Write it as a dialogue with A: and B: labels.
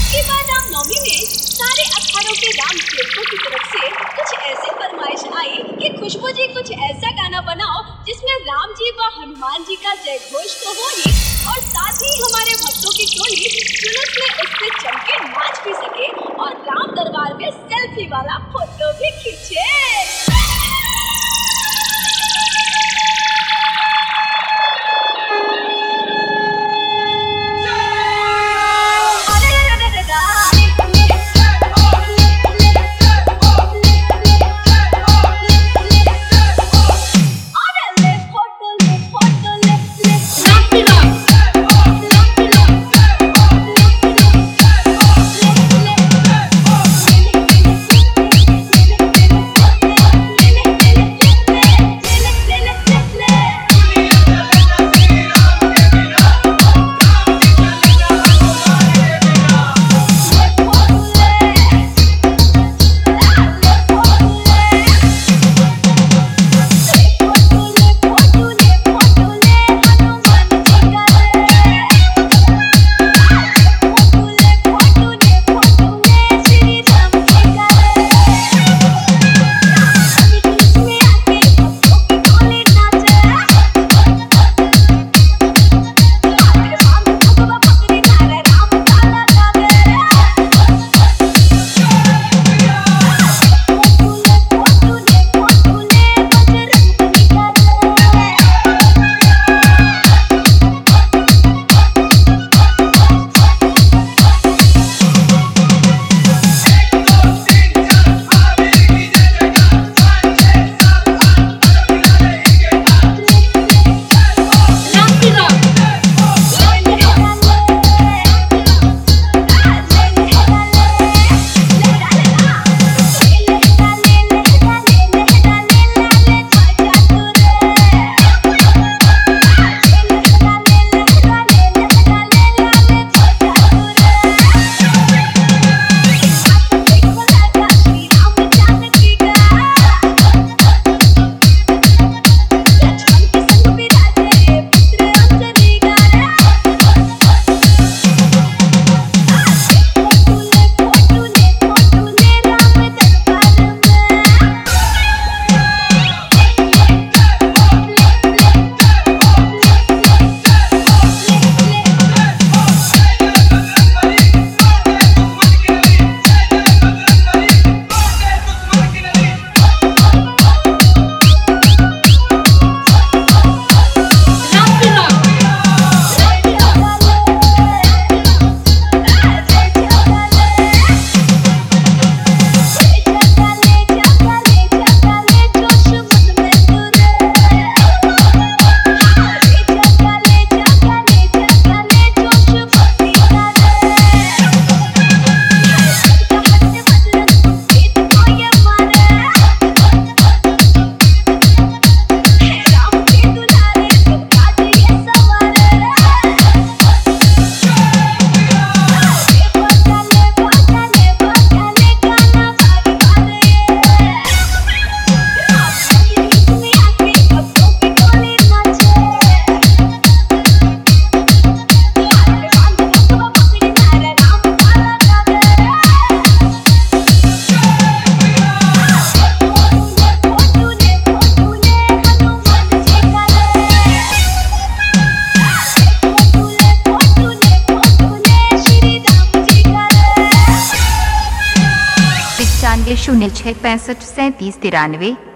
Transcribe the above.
A: की बार रामनवमी में सारे अखाड़ों के राम सेवकों की तरफ से कुछ ऐसी फरमाइश आई कि खुशबू जी कुछ ऐसा गाना बनाओ जिसमें राम जी व हनुमान जी का जय घोष तो हो ही और साथ ही हमारे भक्तों की टोली जुलूस में उससे चमके नाच भी सके और राम दरबार में सेल्फी वाला फोटो भी खींचे।
B: शून्य 6 65 37 93